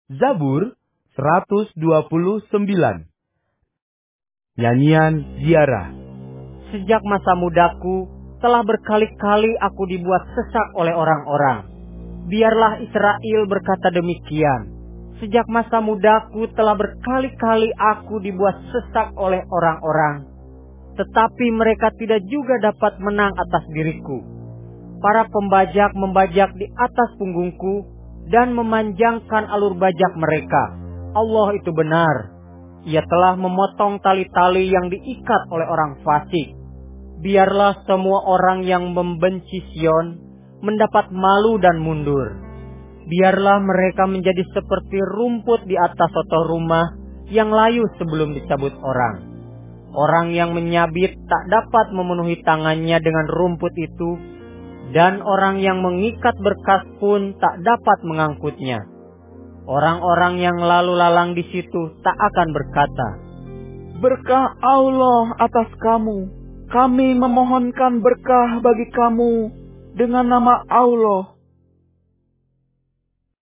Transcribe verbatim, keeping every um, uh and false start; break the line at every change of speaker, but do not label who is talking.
Zabur seratus dua puluh sembilan. Nyanyian ziarah.
Sejak masa mudaku telah berkali-kali aku dibuat sesak oleh orang-orang. Biarlah Israel berkata demikian. Sejak masa mudaku telah berkali-kali aku dibuat sesak oleh orang-orang. Tetapi mereka tidak juga dapat menang atas diriku. Para pembajak membajak di atas punggungku dan memanjangkan alur bajak mereka. Allah itu benar. Ia telah memotong tali-tali yang diikat oleh orang fasik. Biarlah semua orang yang membenci Sion mendapat malu dan mundur. Biarlah mereka menjadi seperti rumput di atas sotoh rumah yang layu sebelum dicabut orang. Orang yang menyabit tak dapat memenuhi tangannya dengan rumput itu, dan orang yang mengikat berkas pun tak dapat mengangkutnya. Orang-orang yang lalu lalang di situ tak akan berkata,
"Berkah Allah atas kamu. Kami memohonkan berkah bagi kamu dengan nama Allah."